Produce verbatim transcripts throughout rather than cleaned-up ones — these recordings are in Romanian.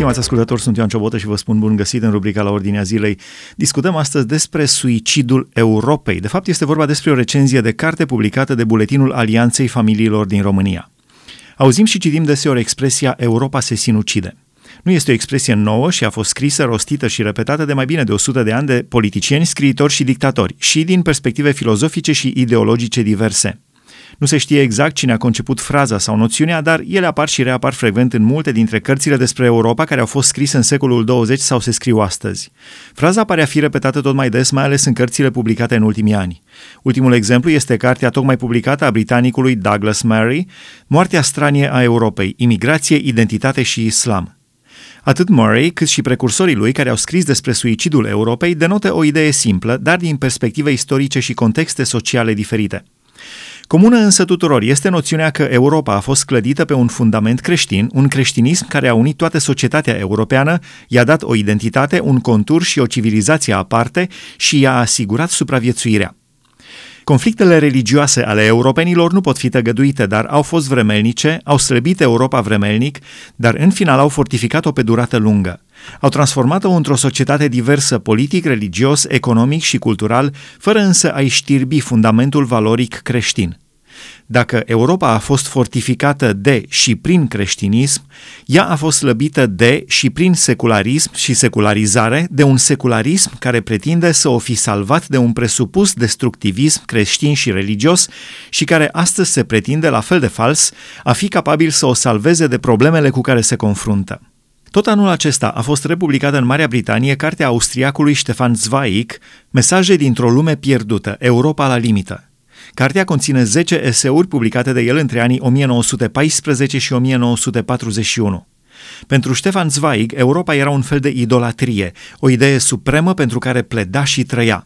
Stimați ascultători, sunt Ioan Ciobotă și vă spun bun găsit în rubrica La Ordinea Zilei. Discutăm astăzi despre suicidul Europei. De fapt, este vorba despre o recenzie de carte publicată de Buletinul Alianței Familiilor din România. Auzim și citim deseori expresia Europa se sinucide. Nu este o expresie nouă și a fost scrisă, rostită și repetată de mai bine de o sută de ani de politicieni, scriitori și dictatori, și din perspective filozofice și ideologice diverse. Nu se știe exact cine a conceput fraza sau noțiunea, dar ele apar și reapar frecvent în multe dintre cărțile despre Europa care au fost scrise în secolul douăzeci sau se scriu astăzi. Fraza pare a fi repetată tot mai des, mai ales în cărțile publicate în ultimii ani. Ultimul exemplu este cartea tocmai publicată a britanicului Douglas Murray, Moartea stranie a Europei, imigrație, identitate și islam. Atât Murray, cât și precursorii lui care au scris despre suicidul Europei denotă o idee simplă, dar din perspective istorice și contexte sociale diferite. Comună însă tuturor este noțiunea că Europa a fost clădită pe un fundament creștin, un creștinism care a unit toată societatea europeană, i-a dat o identitate, un contur și o civilizație aparte și i-a asigurat supraviețuirea. Conflictele religioase ale europenilor nu pot fi tăgăduite, dar au fost vremelnice, au slăbit Europa vremelnic, dar în final au fortificat-o pe durată lungă. Au transformat-o într-o societate diversă politic, religios, economic și cultural, fără însă a-i știrbi fundamentul valoric creștin. Dacă Europa a fost fortificată de și prin creștinism, ea a fost slăbită de și prin secularism și secularizare, de un secularism care pretinde să o fi salvat de un presupus destructivism creștin și religios și care astăzi se pretinde, la fel de fals, a fi capabil să o salveze de problemele cu care se confruntă. Tot anul acesta a fost republicată în Marea Britanie cartea austriacului Stefan Zweig, Mesaje dintr-o lume pierdută, Europa la limită. Cartea conține zece eseuri publicate de el între anii o mie nouă sute paisprezece și o mie nouă sute patruzeci și unu. Pentru Stefan Zweig, Europa era un fel de idolatrie, o idee supremă pentru care pleda și trăia.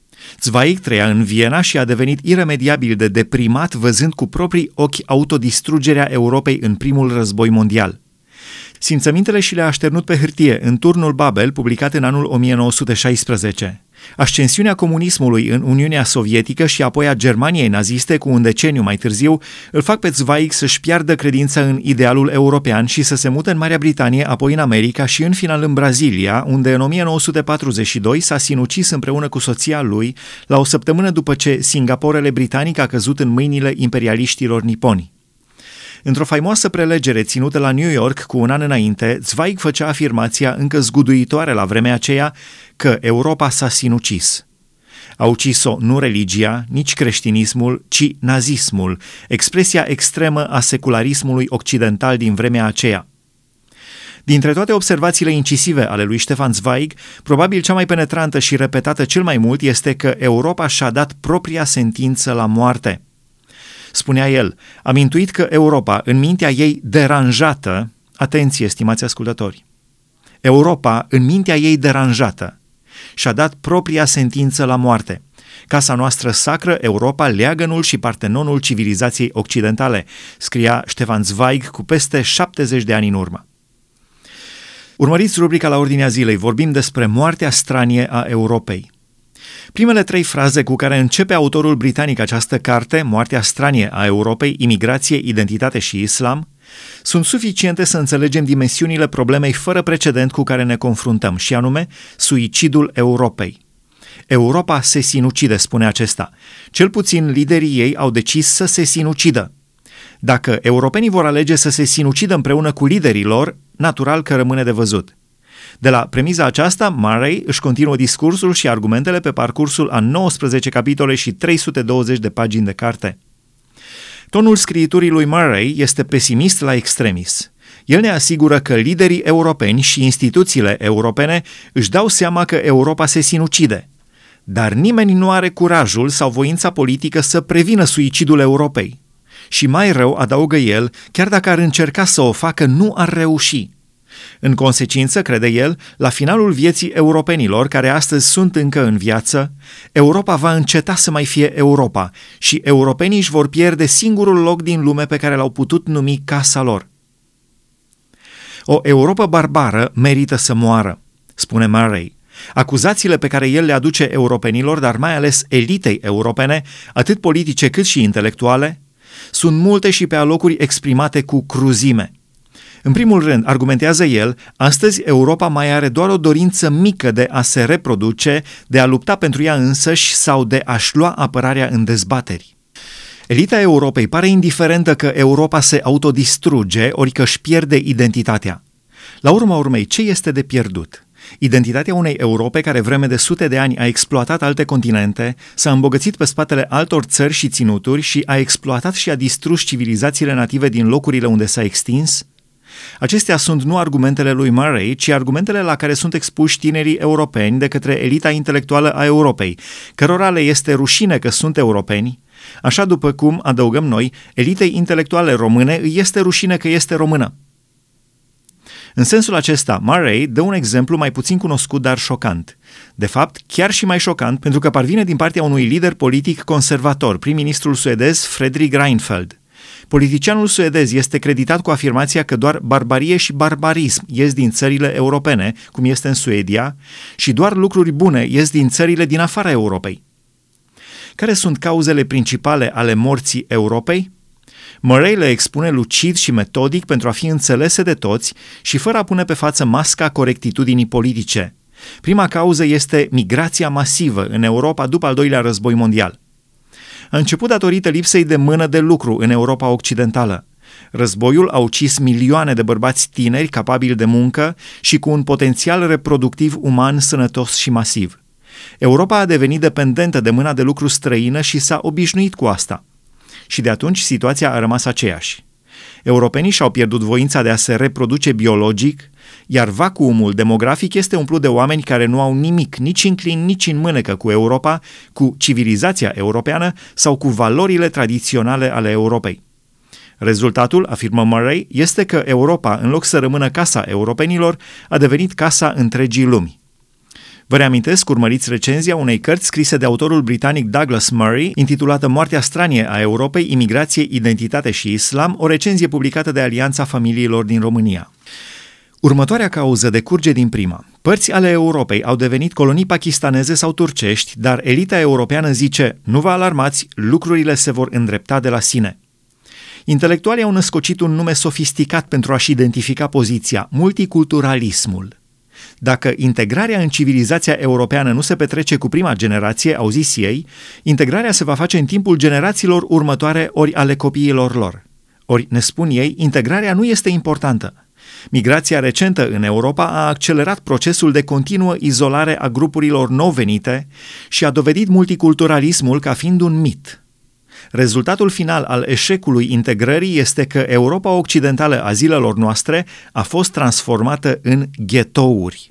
Zweig trăia în Viena și a devenit iremediabil de deprimat văzând cu proprii ochi autodistrugerea Europei în primul război mondial. Simțămintele și le-a așternut pe hârtie în Turnul Babel, publicat în anul o mie nouă sute șaisprezece. Ascensiunea comunismului în Uniunea Sovietică și apoi a Germaniei naziste cu un deceniu mai târziu îl fac pe Zweig să-și piardă credința în idealul european și să se mute în Marea Britanie, apoi în America și în final în Brazilia, unde în o mie nouă sute patruzeci și doi s-a sinucis împreună cu soția lui la o săptămână după ce Singaporele britanic a căzut în mâinile imperialiștilor niponi. Într-o faimoasă prelegere ținută la New York cu un an înainte, Zweig făcea afirmația încă zguduitoare la vremea aceea că Europa s-a sinucis. A ucis-o nu religia, nici creștinismul, ci nazismul, expresia extremă a secularismului occidental din vremea aceea. Dintre toate observațiile incisive ale lui Stefan Zweig, probabil cea mai penetrantă și repetată cel mai mult este că Europa și-a dat propria sentință la moarte. Spunea el, am intuit că Europa, în mintea ei deranjată, atenție, stimați ascultători, Europa, în mintea ei deranjată, și-a dat propria sentință la moarte. Casa noastră sacră, Europa, leagănul și partenonul civilizației occidentale, scria Stefan Zweig cu peste șaptezeci de ani în urmă. Urmăriți rubrica La Ordinea Zilei, vorbim despre moartea stranie a Europei. Primele trei fraze cu care începe autorul britanic această carte, Moartea stranie a Europei, imigrație, identitate și islam, sunt suficiente să înțelegem dimensiunile problemei fără precedent cu care ne confruntăm, și anume suicidul Europei. Europa se sinucide, spune acesta. Cel puțin liderii ei au decis să se sinucidă. Dacă europenii vor alege să se sinucidă împreună cu liderii lor, natural că rămâne de văzut. De la premiza aceasta, Murray își continuă discursul și argumentele pe parcursul a nouăsprezece capitole și trei sute douăzeci de pagini de carte. Tonul scriiturii lui Murray este pesimist la extremis. El ne asigură că liderii europeni și instituțiile europene își dau seama că Europa se sinucide, dar nimeni nu are curajul sau voința politică să prevină suicidul Europei. Și mai rău, adaugă el, chiar dacă ar încerca să o facă, nu ar reuși. În consecință, crede el, la finalul vieții europenilor, care astăzi sunt încă în viață, Europa va înceta să mai fie Europa și europenii își vor pierde singurul loc din lume pe care l-au putut numi casa lor. O Europa barbară merită să moară, spune Murray. Acuzațiile pe care el le aduce europenilor, dar mai ales elitei europene, atât politice cât și intelectuale, sunt multe și pe alocuri exprimate cu cruzime. În primul rând, argumentează el, astăzi Europa mai are doar o dorință mică de a se reproduce, de a lupta pentru ea însăși sau de a-și lua apărarea în dezbateri. Elita Europei pare indiferentă că Europa se autodistruge, ori că își pierde identitatea. La urma urmei, ce este de pierdut? Identitatea unei Europe care vreme de sute de ani a exploatat alte continente, s-a îmbogățit pe spatele altor țări și ținuturi și a exploatat și a distrus civilizațiile native din locurile unde s-a extins? Acestea sunt nu argumentele lui Murray, ci argumentele la care sunt expuși tinerii europeni de către elita intelectuală a Europei, cărora le este rușine că sunt europeni, așa după cum, adăugăm noi, elitei intelectuale române îi este rușine că este română. În sensul acesta, Murray dă un exemplu mai puțin cunoscut, dar șocant. De fapt, chiar și mai șocant, pentru că parvine din partea unui lider politic conservator, prim-ministrul suedez Fredrik Reinfeldt. Politicianul suedez este creditat cu afirmația că doar barbarie și barbarism ies din țările europene, cum este în Suedia, și doar lucruri bune ies din țările din afara Europei. Care sunt cauzele principale ale morții Europei? Murray le expune lucid și metodic pentru a fi înțelese de toți și fără a pune pe față masca corectitudinii politice. Prima cauză este migrația masivă în Europa după al doilea război mondial. A început datorită lipsei de mână de lucru în Europa Occidentală. Războiul a ucis milioane de bărbați tineri capabili de muncă și cu un potențial reproductiv uman sănătos și masiv. Europa a devenit dependentă de mâna de lucru străină și s-a obișnuit cu asta. Și de atunci situația a rămas aceeași. Europenii și-au pierdut voința de a se reproduce biologic, iar vacuumul demografic este umplut de oameni care nu au nimic, nici în clin, nici în mânecă cu Europa, cu civilizația europeană sau cu valorile tradiționale ale Europei. Rezultatul, afirmă Murray, este că Europa, în loc să rămână casa europenilor, a devenit casa întregii lumi. Vă reamintesc, urmăriți recenzia unei cărți scrise de autorul britanic Douglas Murray, intitulată Moartea stranie a Europei, imigrație, identitate și islam, o recenzie publicată de Alianța Familiilor din România. Următoarea cauză decurge din prima. Părți ale Europei au devenit colonii pakistaneze sau turcești, dar elita europeană zice, nu vă alarmați, lucrurile se vor îndrepta de la sine. Intelectualii au născocit un nume sofisticat pentru a-și identifica poziția, multiculturalismul. Dacă integrarea în civilizația europeană nu se petrece cu prima generație, au zis ei, integrarea se va face în timpul generațiilor următoare ori ale copiilor lor. Ori, ne spun ei, integrarea nu este importantă. Migrația recentă în Europa a accelerat procesul de continuă izolare a grupurilor nou venite și a dovedit multiculturalismul ca fiind un mit. Rezultatul final al eșecului integrării este că Europa Occidentală a zilelor noastre a fost transformată în ghetouri.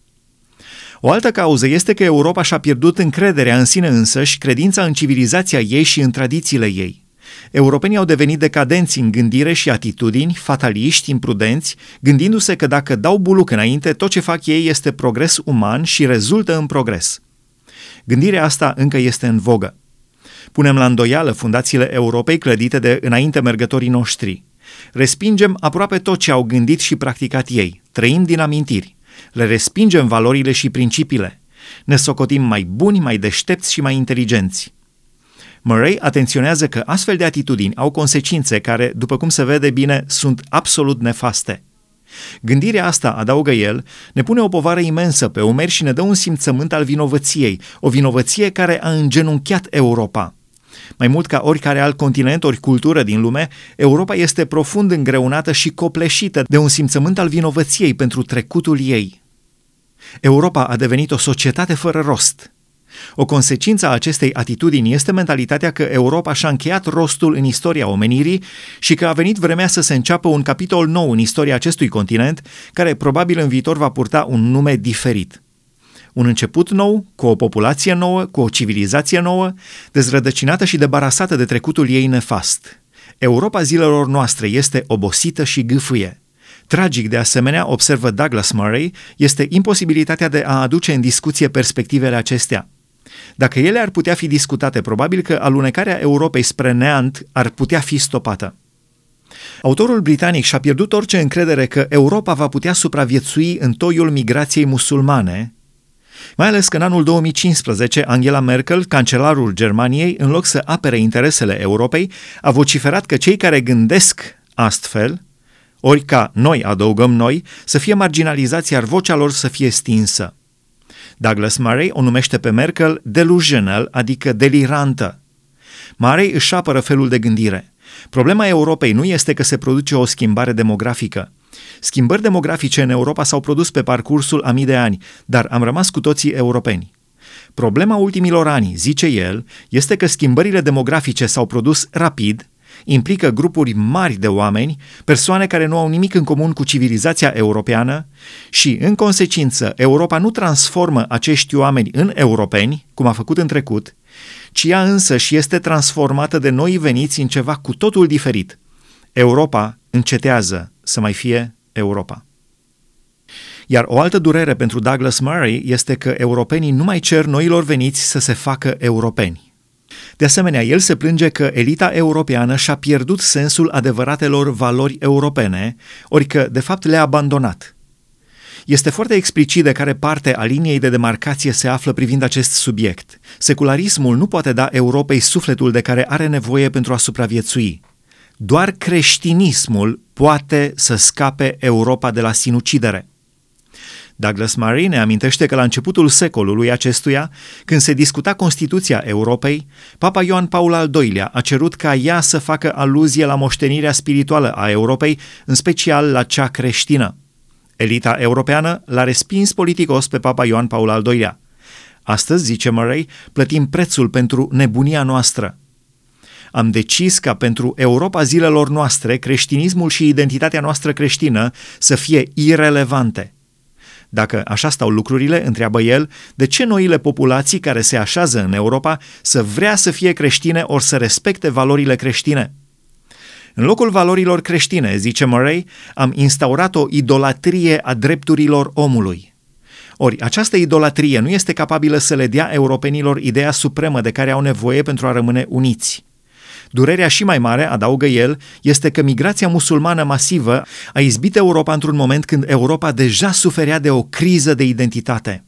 O altă cauză este că Europa și-a pierdut încrederea în sine însăși, credința în civilizația ei și în tradițiile ei. Europenii au devenit decadenți în gândire și atitudini, fataliști, imprudenți, gândindu-se că dacă dau buluc înainte, tot ce fac ei este progres uman și rezultă în progres. Gândirea asta încă este în vogă. Punem la îndoială fundațiile Europei clădite de înainte mergătorii noștri. Respingem aproape tot ce au gândit și practicat ei. Trăim din amintiri. Le respingem valorile și principiile. Ne socotim mai buni, mai deștepți și mai inteligenți. Murray atenționează că astfel de atitudini au consecințe care, după cum se vede bine, sunt absolut nefaste. Gândirea asta, adaugă el, ne pune o povară imensă pe umeri și ne dă un simțământ al vinovăției, o vinovăție care a îngenunchiat Europa. Mai mult ca oricare alt continent, ori cultură din lume, Europa este profund îngreunată și copleșită de un simțământ al vinovăției pentru trecutul ei. Europa a devenit o societate fără rost. O consecință a acestei atitudini este mentalitatea că Europa și-a încheiat rostul în istoria omenirii și că a venit vremea să se înceapă un capitol nou în istoria acestui continent, care probabil în viitor va purta un nume diferit. Un început nou, cu o populație nouă, cu o civilizație nouă, dezrădăcinată și debarasată de trecutul ei nefast. Europa zilelor noastre este obosită și gâfâie. Tragic, de asemenea, observă Douglas Murray, este imposibilitatea de a aduce în discuție perspectivele acestea. Dacă ele ar putea fi discutate, probabil că alunecarea Europei spre neant ar putea fi stopată. Autorul britanic și-a pierdut orice încredere că Europa va putea supraviețui în toiul migrației musulmane, mai ales că în anul două mii cincisprezece Angela Merkel, cancelarul Germaniei, în loc să apere interesele Europei, a vociferat că cei care gândesc astfel ori ca noi, adăugăm noi, să fie marginalizați, iar vocea lor să fie stinsă. Douglas Murray o numește pe Merkel delusional, adică delirantă. Murray își apără felul de gândire. Problema Europei nu este că se produce o schimbare demografică. Schimbări demografice în Europa s-au produs pe parcursul a mii de ani, dar am rămas cu toții europeni. Problema ultimilor ani, zice el, este că schimbările demografice s-au produs rapid, implică grupuri mari de oameni, persoane care nu au nimic în comun cu civilizația europeană și, în consecință, Europa nu transformă acești oameni în europeni, cum a făcut în trecut, ci ea însăși este transformată de noi veniți în ceva cu totul diferit. Europa încetează să mai fie Europa. Iar o altă durere pentru Douglas Murray este că europenii nu mai cer noilor veniți să se facă europeni. De asemenea, el se plânge că elita europeană și-a pierdut sensul adevăratelor valori europene, ori că, de fapt, le-a abandonat. Este foarte explicit de care parte a liniei de demarcație se află privind acest subiect. Secularismul nu poate da Europei sufletul de care are nevoie pentru a supraviețui. Doar creștinismul poate să scape Europa de la sinucidere. Douglas Murray ne amintește că la începutul secolului acestuia, când se discuta Constituția Europei, Papa Ioan Paul al doilea a cerut ca ea să facă aluzie la moștenirea spirituală a Europei, în special la cea creștină. Elita europeană l-a respins politicos pe Papa Ioan Paul al doilea. Astăzi, zice Murray, plătim prețul pentru nebunia noastră. Am decis ca pentru Europa zilelor noastre, creștinismul și identitatea noastră creștină să fie irelevante. Dacă așa stau lucrurile, întreabă el, de ce noile populații care se așează în Europa să vrea să fie creștine ori să respecte valorile creștine? În locul valorilor creștine, zice Murray, am instaurat o idolatrie a drepturilor omului. Ori această idolatrie nu este capabilă să le dea europenilor ideea supremă de care au nevoie pentru a rămâne uniți. Durerea și mai mare, adaugă el, este că migrația musulmană masivă a izbit Europa într-un moment când Europa deja suferea de o criză de identitate.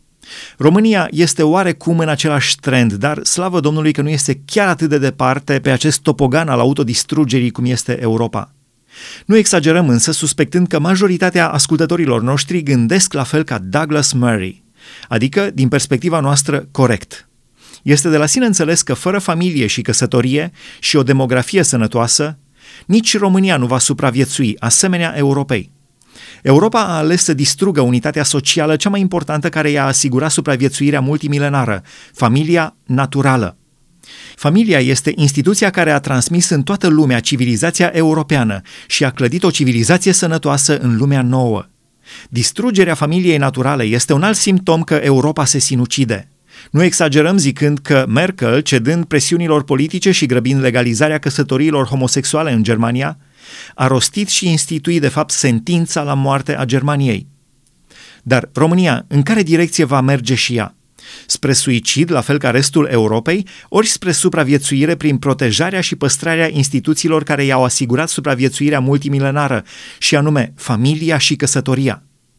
România este oarecum în același trend, dar slavă Domnului că nu este chiar atât de departe pe acest topogan al autodistrugerii cum este Europa. Nu exagerăm însă suspectând că majoritatea ascultătorilor noștri gândesc la fel ca Douglas Murray, adică din perspectiva noastră corect. Este de la sine înțeles că fără familie și căsătorie și o demografie sănătoasă, nici România nu va supraviețui, asemenea Europei. Europa a ales să distrugă unitatea socială cea mai importantă care i-a asigurat supraviețuirea multimilenară, familia naturală. Familia este instituția care a transmis în toată lumea civilizația europeană și a clădit o civilizație sănătoasă în lumea nouă. Distrugerea familiei naturale este un alt simptom că Europa se sinucide. Nu exagerăm zicând că Merkel, cedând presiunilor politice și grăbind legalizarea căsătoriilor homosexuale în Germania, a rostit și instituit de fapt sentința la moarte a Germaniei. Dar România, în care direcție va merge și ea? Spre suicid, la fel ca restul Europei, ori spre supraviețuire prin protejarea și păstrarea instituțiilor care i-au asigurat supraviețuirea multimilenară, și anume familia și căsătoria?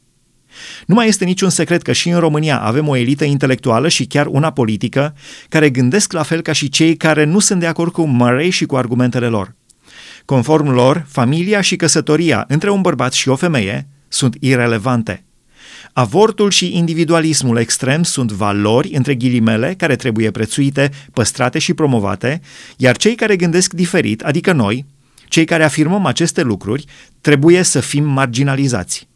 Nu mai este niciun secret că și în România avem o elită intelectuală și chiar una politică care gândesc la fel ca și cei care nu sunt de acord cu Murray și cu argumentele lor. Conform lor, familia și căsătoria între un bărbat și o femeie sunt irelevante. Avortul și individualismul extrem sunt valori, între ghilimele, care trebuie prețuite, păstrate și promovate, iar cei care gândesc diferit, adică noi, cei care afirmăm aceste lucruri, trebuie să fim marginalizați.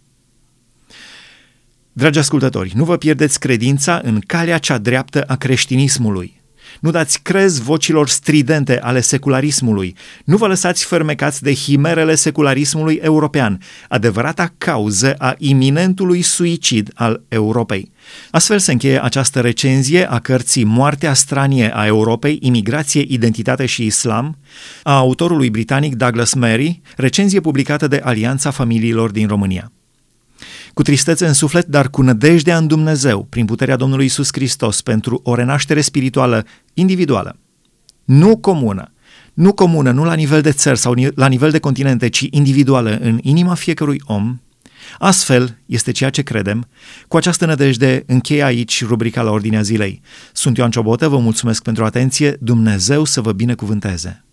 Dragi ascultători, nu vă pierdeți credința în calea cea dreaptă a creștinismului. Nu dați crez vocilor stridente ale secularismului. Nu vă lăsați fermecați de himerele secularismului european, adevărata cauză a iminentului suicid al Europei. Astfel se încheie această recenzie a cărții Moartea stranie a Europei, imigrație, identitate și islam, a autorului britanic Douglas Murray, recenzie publicată de Alianța Familiilor din România. Cu tristețe în suflet, dar cu nădejdea în Dumnezeu, prin puterea Domnului Iisus Hristos, pentru o renaștere spirituală individuală, nu comună, nu comună, nu la nivel de țări sau la nivel de continente, ci individuală în inima fiecărui om. Astfel este ceea ce credem. Cu această nădejde încheie aici rubrica la ordinea zilei. Sunt Ioan Ciobotă, vă mulțumesc pentru atenție, Dumnezeu să vă binecuvânteze!